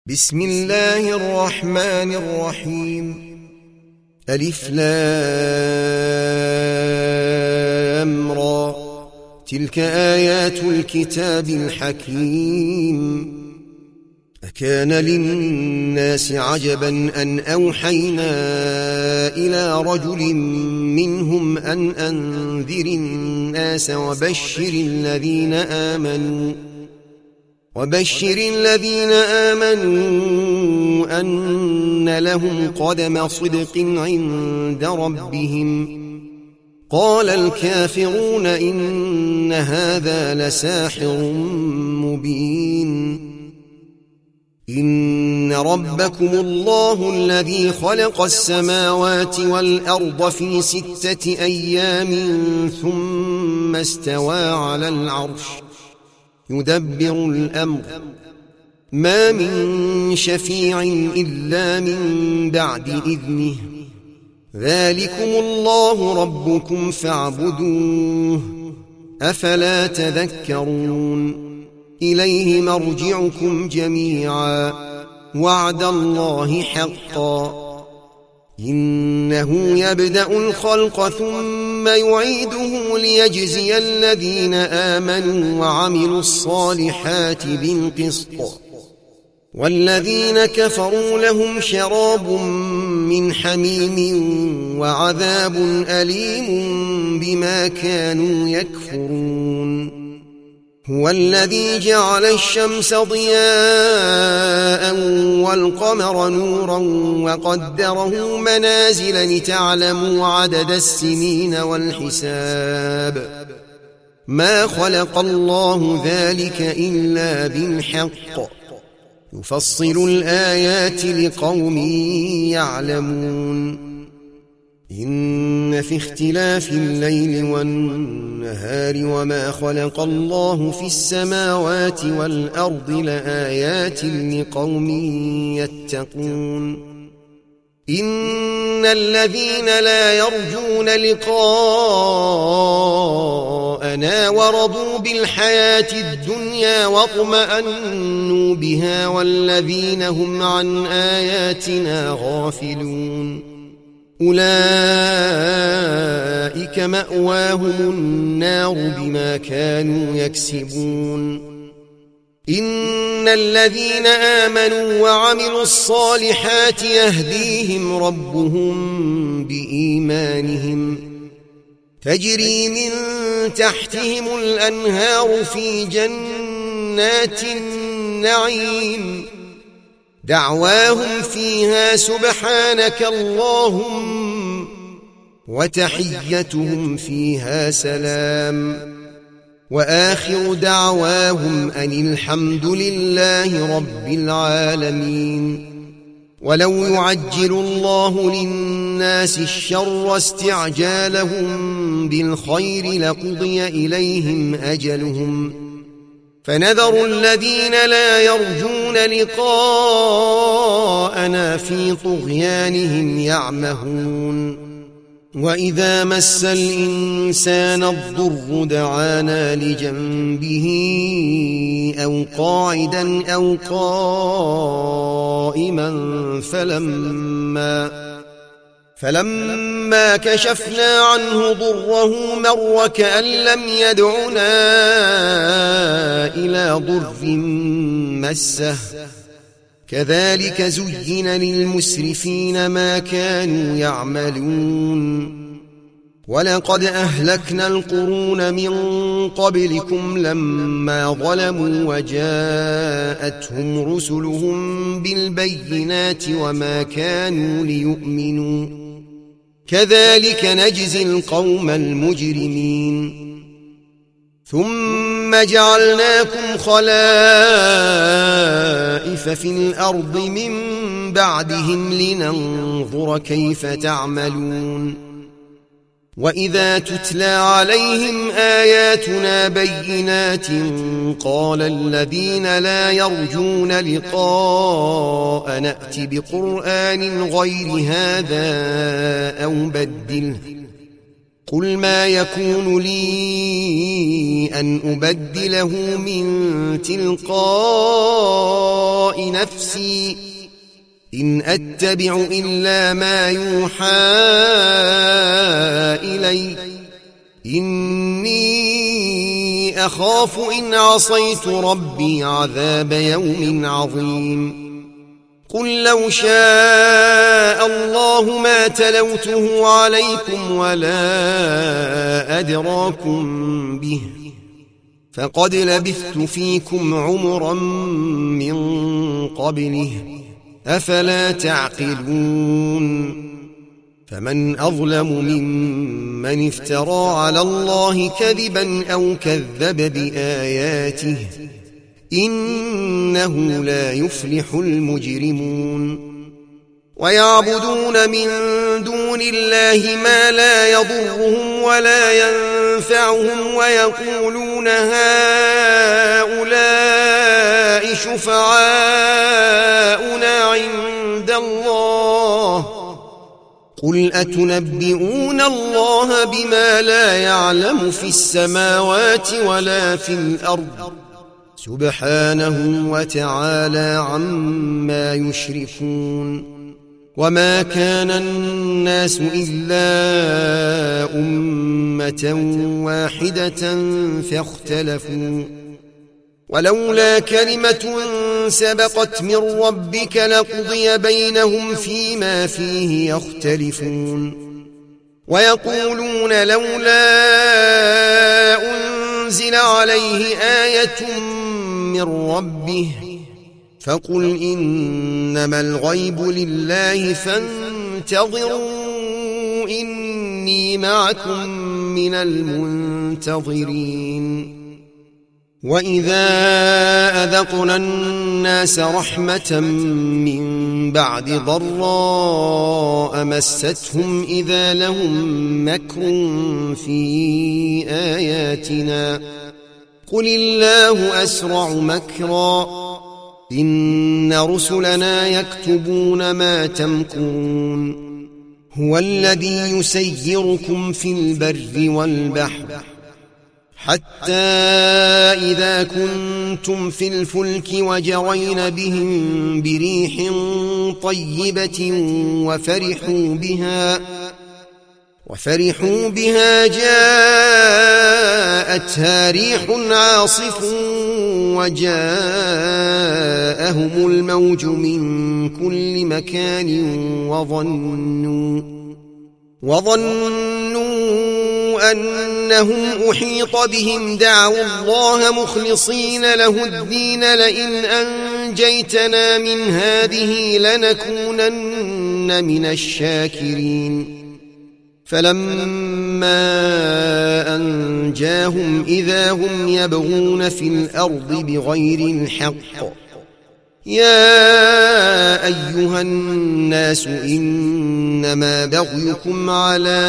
بسم الله الرحمن الرحيم. ألف لام را، تلك آيات الكتاب الحكيم. أكان للناس عجبا أن أوحينا إلى رجل منهم أن أنذر الناس وبشر الذين آمنوا أن لهم قدم صدق عند ربهم. قال الكافرون إن هذا لساحر مبين. إن ربكم الله الذي خلق السماوات والأرض في 6 أيام ثم استوى على العرش يدبر الأمر، ما من شفيع إلا من بعد إذنه. ذلكم الله ربكم فاعبدوه، أفلا تذكرون. إليه مرجعكم جميعا، وعد الله حقا. إنه يبدأ الخلق ثم يعيده ليجزي الذين آمنوا وعملوا الصالحات بالقسط، والذين كفروا لهم شراب من حميم وعذاب أليم بما كانوا يكفرون. هو الذي جعل الشمس ضياء والقمر نورا وقدره منازل لتعلموا عدد السنين والحساب. ما خلق الله ذلك إلا بالحق، يفصل الآيات لقوم يعلمون. إن في اختلاف الليل والنهار وما خلق الله في السماوات والأرض لآيات لقوم يتقون. إن الذين لا يرجون لقاءنا ورضوا بالحياة الدنيا واطمأنوا بها والذين هم عن آياتنا غافلون أولئك مأواهم النار بما كانوا يكسبون. إن الذين آمنوا وعملوا الصالحات يهديهم ربهم بإيمانهم، تجري من تحتهم الأنهار في جنات النعيم، دعواهم فيها سبحانك اللهم وتحيتهم فيها سلام، وآخر دعواهم أن الحمد لله رب العالمين. ولو يعجل الله للناس الشر استعجالهم بالخير لقضي إليهم أجلهم، فنذر الذين لا يرجون لقاءنا في طغيانهم يعمهون. وإذا مس الإنسان الضر دعانا لجنبه أو قاعدا أو قائما فلما كشفنا عنه ضره مر كأن لم يدعنا إلى ضر مسه. كذلك زين للمسرفين ما كانوا يعملون. ولقد أهلكنا القرون من قبلكم لما ظلموا وجاءتهم رسلهم بالبينات وما كانوا ليؤمنوا، كذلك نجزي القوم المجرمين. ثم جعلناكم خلائف في الأرض من بعدهم لننظر كيف تعملون. وإذا تتلى عليهم آياتنا بينات قال الذين لا يرجون لقاء نأت بقرآن غير هذا أو بدله قل ما يكون لي أن أبدله من تلقاء نفسي إن أتبع إلا ما يوحى إلي إني أخاف إن عصيت ربي عذاب يوم عظيم قل لو شاء الله ما تلوته عليكم ولا أدراكم به فقد لبثت فيكم عمرا من قبله أفلا تعقلون فمن أظلم ممن افترى على الله كذبا أو كذب بآياته إنه لا يفلح المجرمون ويعبدون من دون الله ما لا يضرهم ولا ينفعهم ويقولون هؤلاء شفعاؤنا عند الله قل أتنبئون الله بما لا يعلم في السماوات ولا في الأرض سبحانه وتعالى عما يشركون وما كان الناس إلا أمة واحدة فاختلفوا ولولا كلمة سبقت من ربك لقضي بينهم فيما فيه يختلفون ويقولون لولا أنزل عليه آية من ربه فقل إنما الغيب لله فانتظروا إني معكم من المنتظرين وإذا أذقنا الناس رحمة من بعد ضراء مستهم إذا لهم مكر في آياتنا قل الله أسرع مكرا إن رسلنا يكتبون ما تمكرون هو الذي يسيركم في البر والبحر حتى إذا كنتم في الفلك وجرين بهم بريح طيبة وفرحوا بها جاءتها ريح عاصف وجاءهم الموج من كل مكان وظنوا أنهم أحيط بهم دعوا الله مخلصين له الدين لئن أنجيتنا من هذه لنكونن من الشاكرين فلما أنجاهم إذا هم يبغون في الأرض بغير الحق يا أيها الناس إنما بغيكم على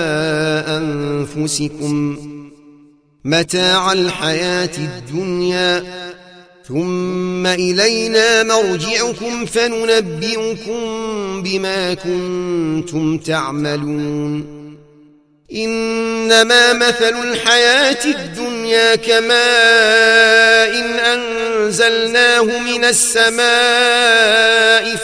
أنفسكم متاع الحياة الدنيا ثم إلينا مرجعكم فننبئكم بما كنتم تعملون إنما مثل الحياة الدنيا كماء أنزلناه من السماء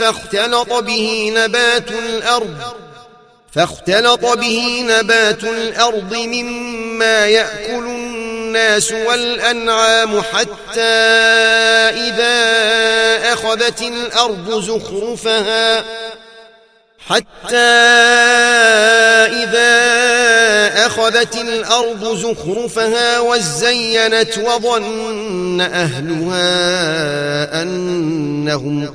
فاختلط به نبات الأرض مما يأكل الناس والأنعام حتى إذا أخذت الأرض زخرفها وزينت وظن أهلها أنهم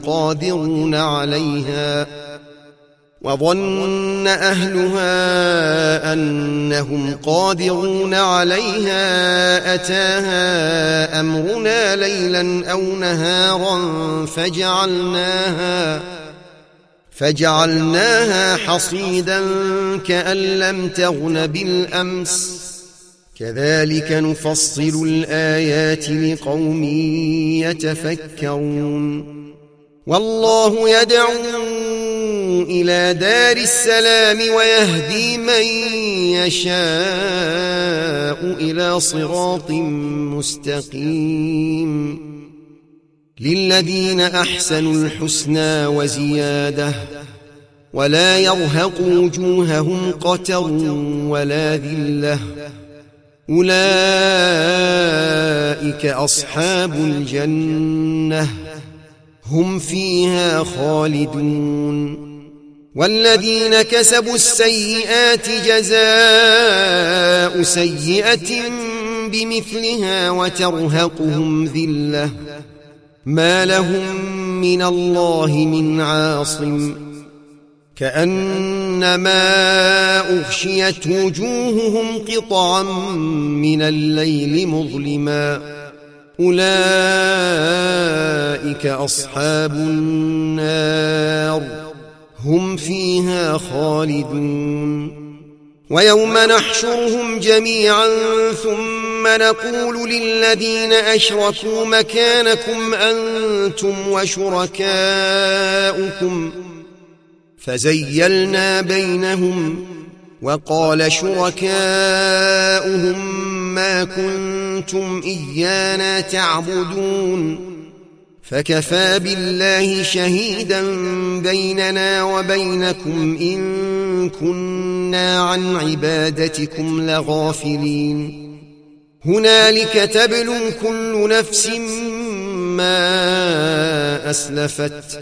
قادرون عليها أتاها أمرنا ليلا أو نهارا فجعلناها حصيدا كأن لم تغن بالأمس كذلك نفصل الآيات لقوم يتفكرون والله يدعو إلى دار السلام ويهدي من يشاء إلى صراط مستقيم للذين أحسنوا الحسنى وزيادة ولا يرهق وجوههم قتر ولا ذلة أولئك أصحاب الجنة هم فيها خالدون والذين كسبوا السيئات جزاء سيئة بمثلها وترهقهم ذلة ما لهم من الله من عاصم كأنما أغشيت وجوههم قطعا من الليل مظلما أولئك أصحاب النار هم فيها خالدون ويوم نحشرهم جميعا ثم نقول للذين أشركوا مكانكم أنتم وشركاؤكم فزيلنا بينهم وقال شركاؤهم ما كنتم إيانا تعبدون فكفى بالله شهيدا بيننا وبينكم إن كنا عن عبادتكم لغافلين هنالك تبلو كل نفس ما أسلفت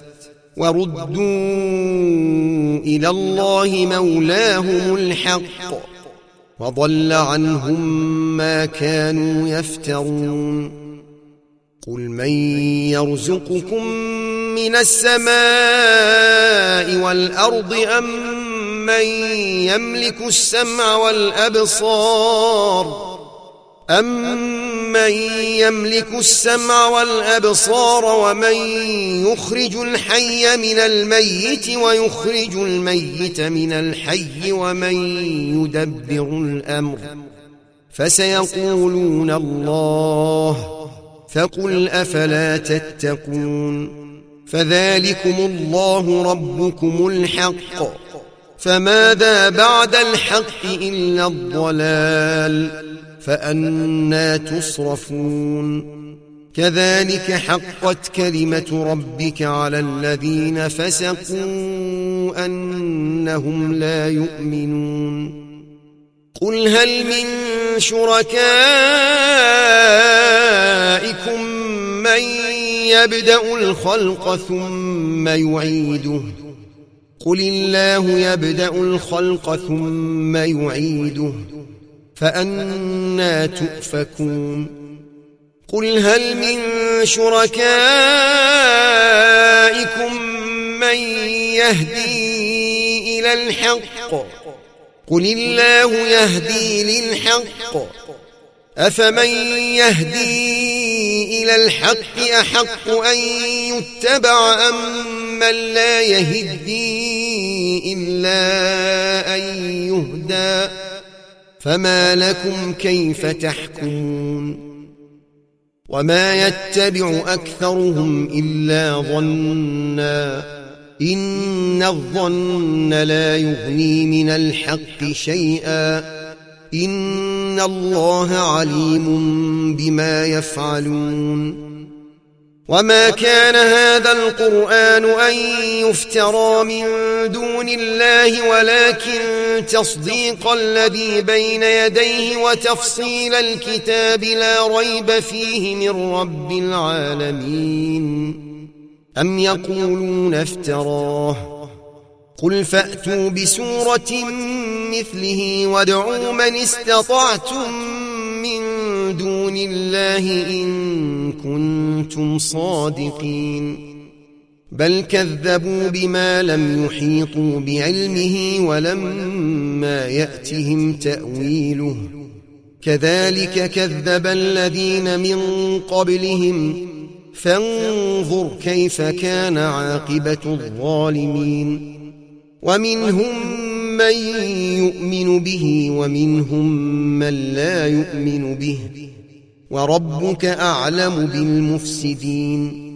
وردوا إلى الله مولاهم الحق وضل عنهم ما كانوا يفترون قل من يرزقكم من السماء والأرض أم من يملك السمع والأبصار ومن يخرج الحي من الميت ويخرج الميت من الحي ومن يدبر الأمر فسيقولون الله فقل أفلا تتقون فذلكم الله ربكم الحق فماذا بعد الحق إلا الضلال فأنى تصرفون كذلك حقت كلمة ربك على الذين فسقوا أنهم لا يؤمنون قل هل من شركائكم من يبدأ الخلق ثم يعيده قل الله يبدأ الخلق ثم يعيده فأنى تؤفكون قل هل من شركائكم من يهدي إلى الحق قل الله يهدي للحق أفمن يهدي إلى الحق أحق أن يتبع أم من لا يهدي إلا أن يهدى فما لكم كيف تحكمون وما يتبع أكثرهم إلا ظنا إن الظن لا يغني من الحق شيئا إن الله عليم بما يفعلون وما كان هذا القرآن أن يفترى من دون الله ولكن تصديق الذي بين يديه وتفصيل الكتاب لا ريب فيه من رب العالمين أم يقولون افتراه قل فأتوا بسورة مثله وادعوا من استطعتم من دون الله إن كنتم صادقين بل كذبوا بما لم يحيطوا بعلمه ولما يأتهم تأويله كذلك كذب الذين من قبلهم فانظر كيف كان عاقبة الظالمين ومنهم من يؤمن به ومنهم من لا يؤمن به وربك أعلم بالمفسدين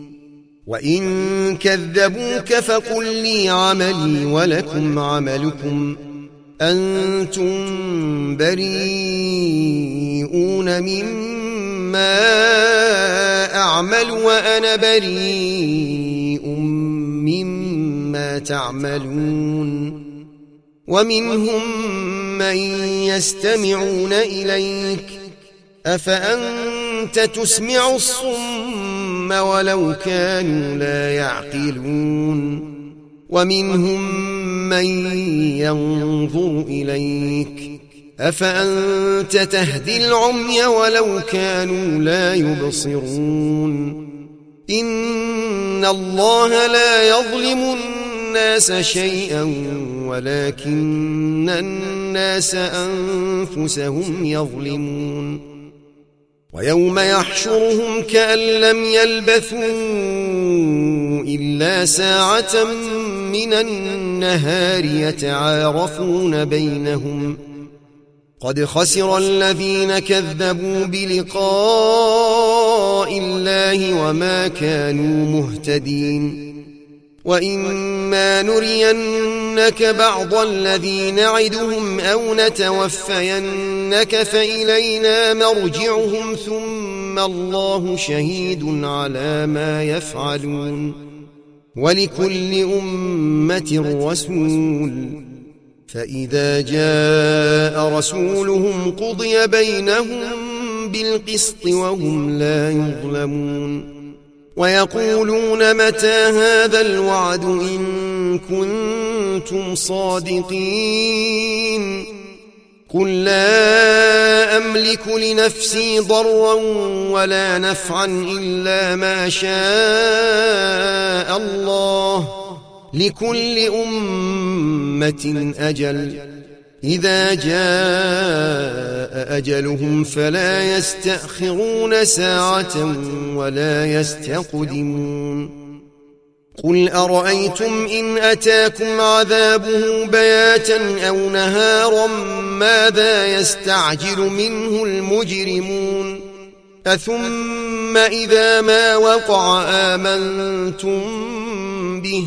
وإن كذبوك فقل لي عملي ولكم عملكم أنتم بريئون مما أعمل وأنا بريء مما تعملون ومنهم من يستمعون إليك أفأنت تسمع الصم ولو كانوا لا يعقلون ومنهم من ينظر إليك أفأنت تهدي العمي ولو كانوا لا يبصرون إن الله لا يظلم الناس شيئا ولكن الناس أنفسهم يظلمون ويوم يحشرهم كأن لم يلبثوا إلا ساعة من النهار يتعارفون بينهم قد خسر الذين كذبوا بلقاء الله وما كانوا مهتدين وإما نرينك بعض الذي نعدهم أو نتوفينك فإلينا مرجعهم ثم الله شهيد على ما يفعلون ولكل أمة رسول فإذا جاء رسولهم قضي بينهم بالقسط وهم لا يظلمون ويقولون متى هذا الوعد إن كنتم صادقين قل لا أملك لنفسي ضرا ولا نفعا إلا ما شاء الله لكل أمة أجل إذا جاء أجلهم فلا يستأخرون ساعة ولا يستقدمون قل أرأيتم إن أتاكم عذابه بياتا أو نهارا ماذا يستعجل منه المجرمون أثم إذا ما وقع آمنتم به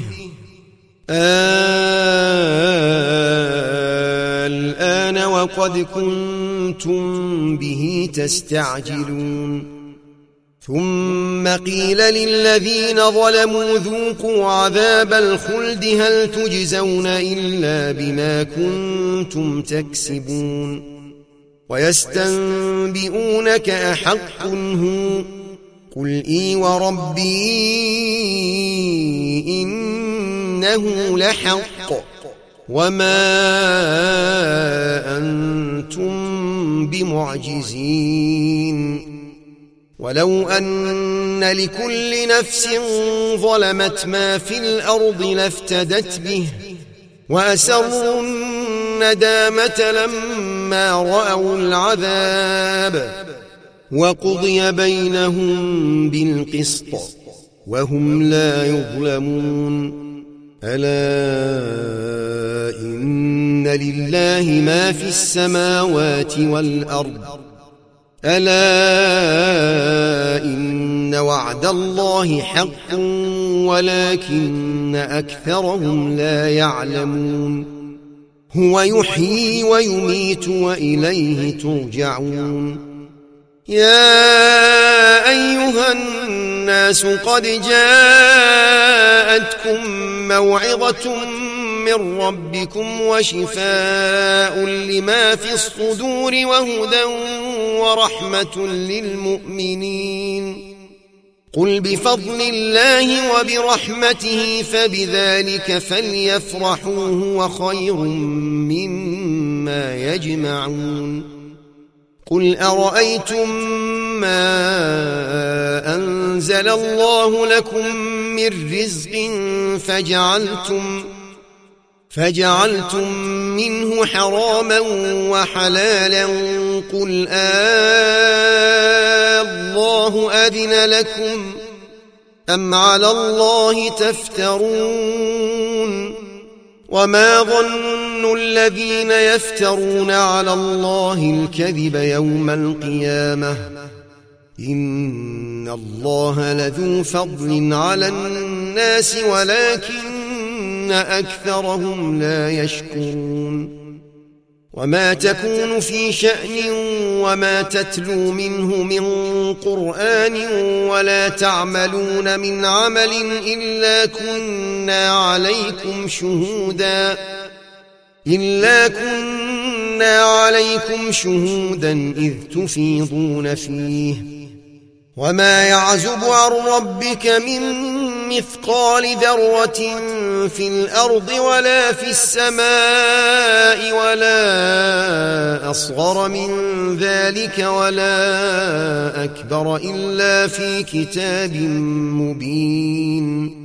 الآن وقد كنتم به تستعجلون ثم قيل للذين ظلموا ذوقوا عذاب الخلد هل تجزون إلا بما كنتم تكسبون ويستنبئونك أحق هو قل إي وربي إنه لحق وما أنتم بمعجزين ولو أن لكل نفس ظلمت ما في الأرض لافتدت به وأسروا الندامة لما رأوا العذاب وقضي بينهم بالقسط وهم لا يظلمون ألا إن لله ما في السماوات والأرض ألا إن وعد الله حق ولكن أكثرهم لا يعلمون هو يحيي ويميت وإليه ترجعون يا أيها الناس قد جاءتكم موعظة من ربكم وشفاء لما في الصدور وهدى ورحمة للمؤمنين قل بفضل الله وبرحمته فبذلك فليفرحوا هو خير مما يجمعون قل أرأيتم ما أنزل الله لكم من رزق فجعلتم منه حراما وحلالا قل الله أذن لكم أم على الله تفترون وما ظن الذين يفترون على الله الكذب يوم القيامة إن الله لذو فضل على الناس ولكن أكثرهم لا يشكرون وما تكون في شأن وما تتلو منه من قرآن ولا تعملون من عمل إلا كنا عليكم شهودا إذ تفيضون فيه وما يعزب عن ربك من مثقال ذرة في الأرض ولا في السماء ولا أصغر من ذلك ولا أكبر إلا في كتاب مبين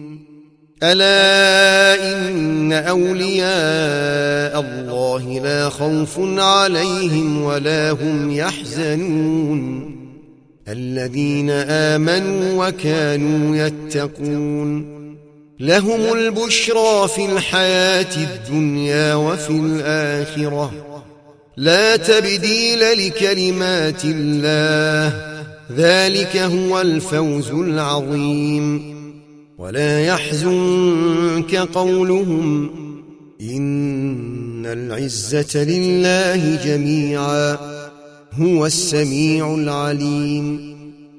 ألا إن أولياء الله لا خوف عليهم ولا هم يحزنون الذين آمنوا وكانوا يتقون لهم البشرى في الحياة الدنيا وفي الآخرة لا تبديل لكلمات الله ذلك هو الفوز العظيم ولا يحزنك قولهم إن العزة لله جميعا هو السميع العليم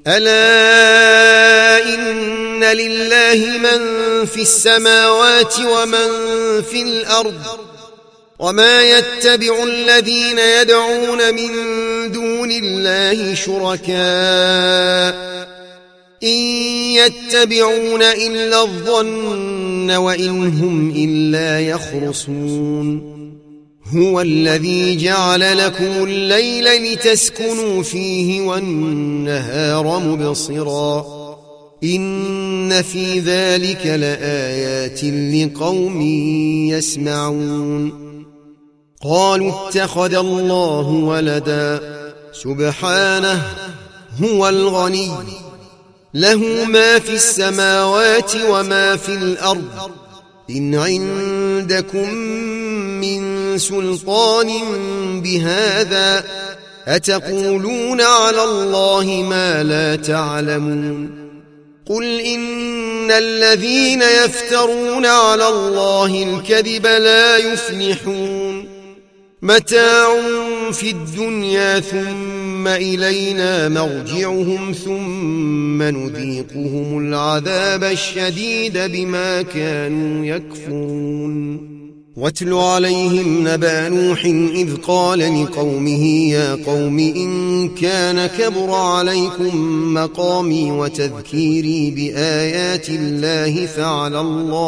ألا إن لله من في السماوات ومن في الأرض وما يتبع الذين يدعون من دون الله شركاء إن يتبعون إلا الظن وإن هم إلا يخرصون هو الذي جعل لكم الليل لتسكنوا فيه والنهار مبصرا إن في ذلك لآيات لقوم يسمعون قالوا اتخذ الله ولدا سبحانه هو الغني له ما في السماوات وما في الأرض إن عندكم من سلطان بهذا أتقولون على الله ما لا تعلمون قل إن الذين يفترون على الله الكذب لا يفلحون متاع في الدنيا ثم إلينا مرجعهم ثم نذيقهم العذاب الشديد بما كانوا يكفرون واتل عليهم نبأ نوح إذ قال لقومه يا قوم إن كان كبر عليكم مقامي وتذكيري بآيات الله فعلى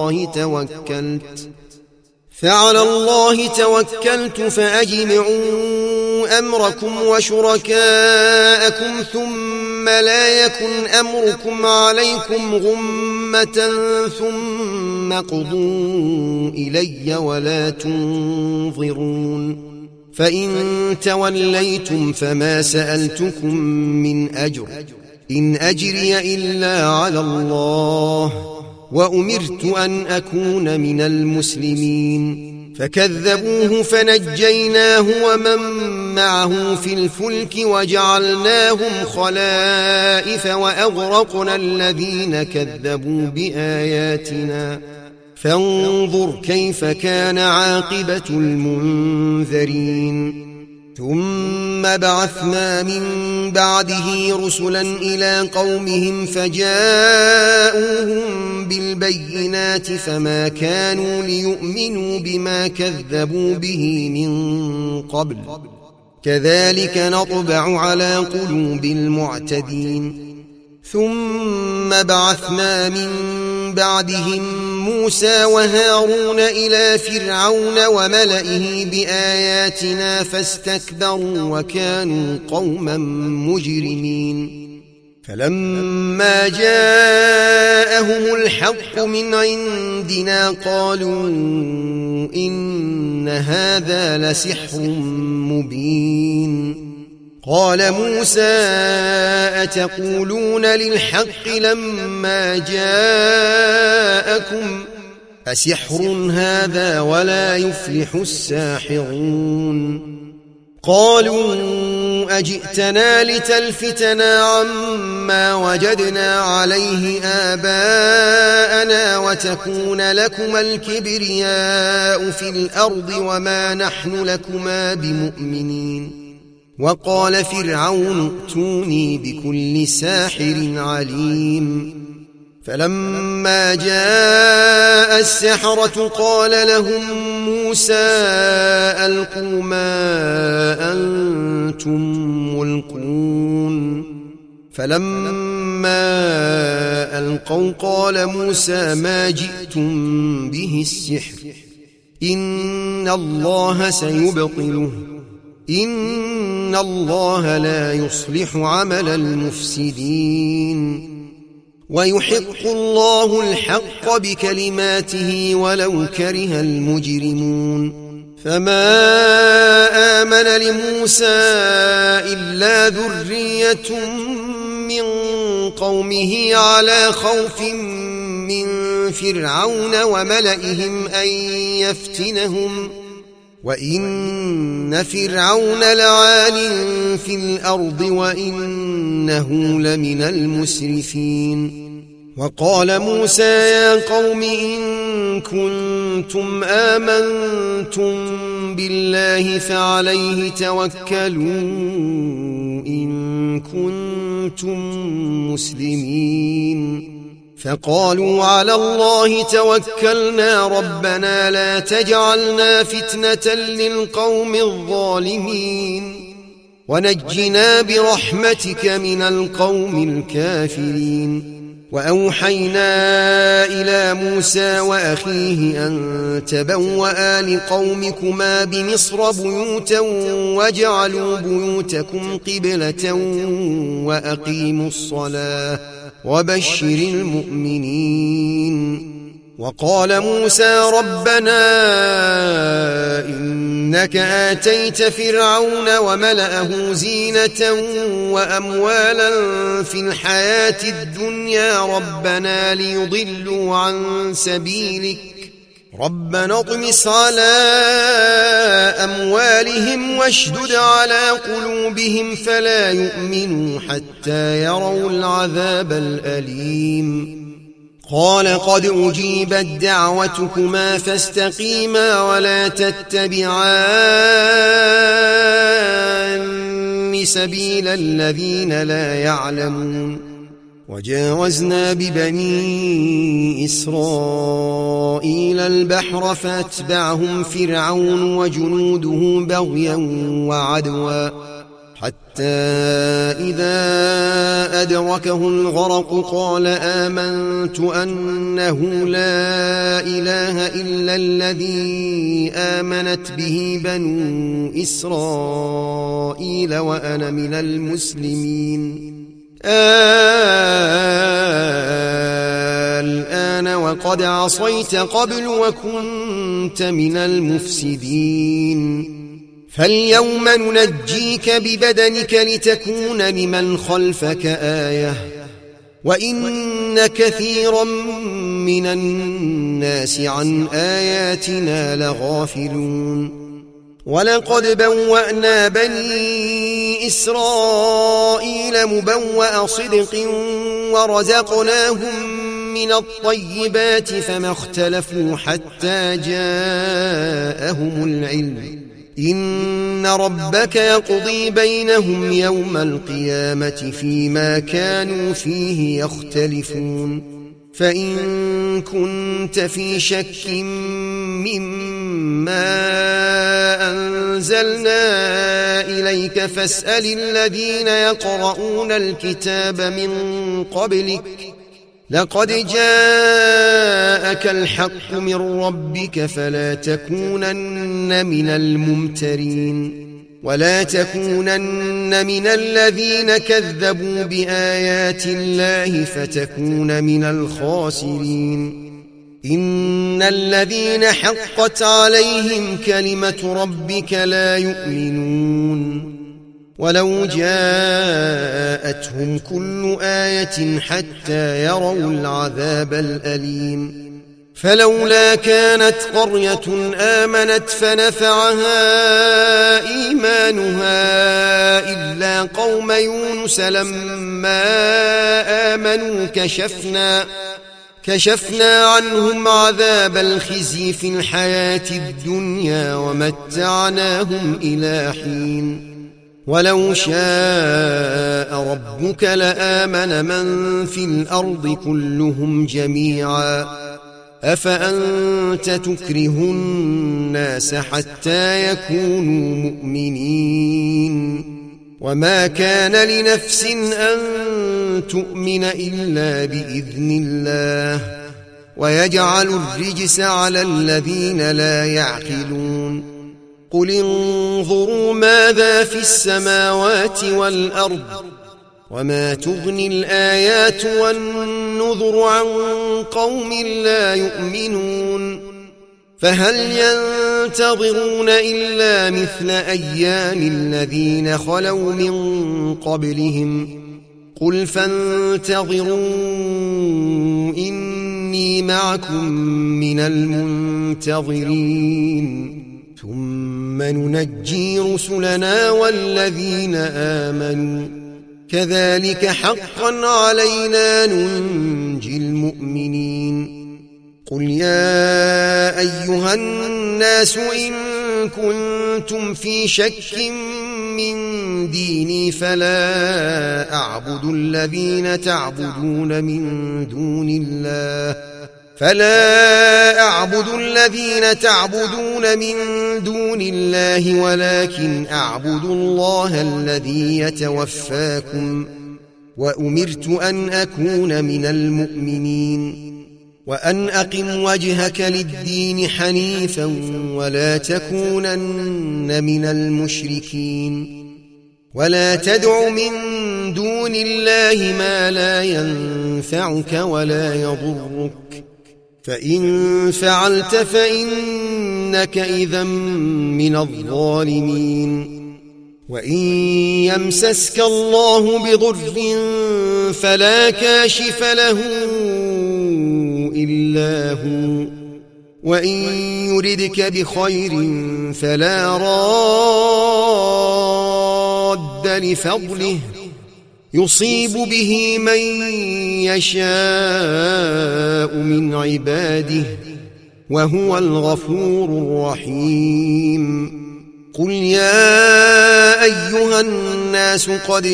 الله توكلت فأجمعوا أمركم وشركاءكم ثم لا يكن أمركم عليكم غمة ثم قضوا إلي ولا تنظرون فإن توليتم فما سألتكم من أجر إن أجري إلا على الله وأمرت أن أكون من المسلمين فكذبوه فنجيناه ومن معه في الفلك وجعلناهم خلائف وأغرقنا الذين كذبوا بآياتنا فانظر كيف كان عاقبة المنذرين ثم بعثنا من بعده رسلا إلى قومهم فجاءوهم بالبينات فما كانوا ليؤمنوا بما كذبوا به من قبل كذلك نطبع على قلوب المعتدين ثم بعثنا من بعدهم موسى وهارون إلى فرعون وملئه بآياتنا فاستكبروا وكانوا قوما مجرمين فلما جاءهم الحق من عندنا قالوا إن هذا لسحر مبين قال موسى أتقولون للحق لما جاءكم أسحر هذا ولا يفلح الساحرون قالوا أجئتنا لتلفتنا عما ما وجدنا عليه آباءنا وتكون لكما الكبرياء في الأرض وما نحن لكما بمؤمنين وقال فرعون ائتوني بكل ساحر عليم فلما جاء السحرة قال لهم موسى ألقوا ما أنتم ملقون فلما ألقوا قال موسى ما جئتم به السحر إن الله سيبطله إن الله لا يصلح عمل المفسدين ويحق الله الحق بكلماته ولو كره المجرمون فما آمن لموسى إلا ذرية من قومه على خوف من فرعون وملئهم أن يفتنهم وإن فرعون لعال في الأرض وإنه لمن المسرفين وقال موسى يا قوم إن كنتم آمنتم بالله فعليه توكلوا إن كنتم مسلمين فقالوا على الله توكلنا ربنا لا تجعلنا فتنة للقوم الظالمين ونجنا برحمتك من القوم الكافرين وأوحينا إلى موسى وأخيه أن تبوأ لقومكما بمصر بيوتا واجعلوا بيوتكم قبلة وأقيموا الصلاة وبشر المؤمنين وقال موسى ربنا إنك آتيت فرعون وملأه زينة وأموالا في الحياة الدنيا ربنا ليضلوا عن سبيلك ربنا اطمس على أموالهم واشدد على قلوبهم فلا يؤمنوا حتى يروا العذاب الأليم قال قد أجيبت دعوتكما فاستقيما ولا تتبعان سبيل الذين لا يعلمون وجاوزنا ببني إسرائيل البحر فأتبعهم فرعون وجنوده بغيا وعدوا حتى إذا أدركه الغرق قال آمنت أنه لا إله إلا الذي آمنت به بنو إسرائيل وأنا من المسلمين الآن وقد عصيت قبل وكنت من المفسدين فاليوم ننجيك ببدنك لتكون لمن خلفك آية وإن كثيرا من الناس عن آياتنا لغافلون ولقد بوأنا بني إسرائيل مبوأ صدق ورزقناهم من الطيبات فما اختلفوا حتى جاءهم العلم إن ربك يقضي بينهم يوم القيامة فيما كانوا فيه يختلفون فإن كنت في شك مما أنزلنا إليك فاسأل الذين يقرؤون الكتاب من قبلك لقد جاءك الحق من ربك فلا تكونن من الممترين ولا تكونن من الذين كذبوا بآيات الله فتكون من الخاسرين إن الذين حقت عليهم كلمة ربك لا يؤمنون ولو جاءتهم كل آية حتى يروا العذاب الأليم فلولا كانت قرية آمنت فنفعها إيمانها إلا قوم يونس لما آمنوا كشفنا عنهم عذاب الخزي في الحياة الدنيا ومتعناهم إلى حين ولو شاء ربك لآمن من في الأرض كلهم جميعا أفأنت تكره الناس حتى يكونوا مؤمنين وما كان لنفس أن تؤمن إلا بإذن الله ويجعل الرجس على الذين لا يعقلون قل انظروا ماذا في السماوات والأرض وما تغني الآيات والنذر عن قوم لا يؤمنون فهل ينتظرون إلا مثل أيام الذين خلوا من قبلهم قل فانتظروا إني معكم من المنتظرين ثم ننجي رسلنا والذين آمنوا كذلك حقا علينا ننجي المؤمنين قل يا أيها الناس إن كنتم في شك من ديني فلا أعبد الذين تعبدون من دون الله ولكن أعبد الله الذي يتوفاكم وأمرت أن أكون من المؤمنين وأن أقم وجهك للدين حنيفا ولا تكونن من المشركين ولا تدع من دون الله ما لا ينفعك ولا يضرك فإن فعلت فإنك إذا من الظالمين وإن يمسسك الله بضر فلا كاشف له إلا هو وإن يردك بخير فلا راد لفضله يصيب به من يشاء من عباده وهو الغفور الرحيم قل يا أيها الناس قد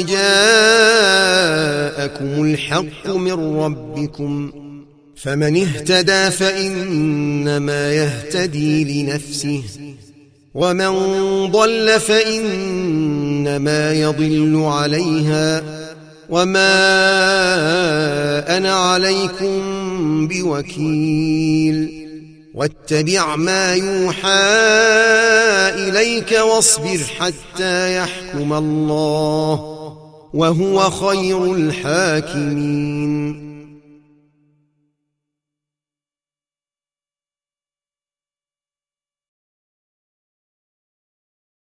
جاءكم الحق من ربكم فمن اهتدى فإنما يهتدي لنفسه ومن ضل فإنما يضل عليها وما أنا عليكم بوكيل واتبع ما يوحى إليك واصبر حتى يحكم الله وهو خير الحاكمين